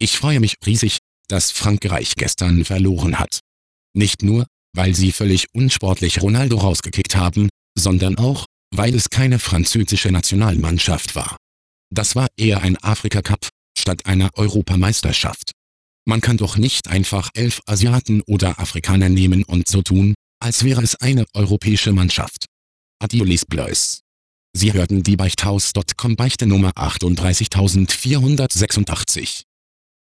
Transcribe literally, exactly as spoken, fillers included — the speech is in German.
Ich freue mich riesig, dass Frankreich gestern verloren hat. Nicht nur, weil sie völlig unsportlich Ronaldo rausgekickt haben, sondern auch, weil es keine französische Nationalmannschaft war. Das war eher ein Afrika-Cup, statt einer Europameisterschaft. Man kann doch nicht einfach elf Asiaten oder Afrikaner nehmen und so tun, als wäre es eine europäische Mannschaft. Adieu les Bleus. Sie hörten die Beichthaus Punkt com Beichte Nummer achtunddreißigtausendvierhundertsechsundachtzig.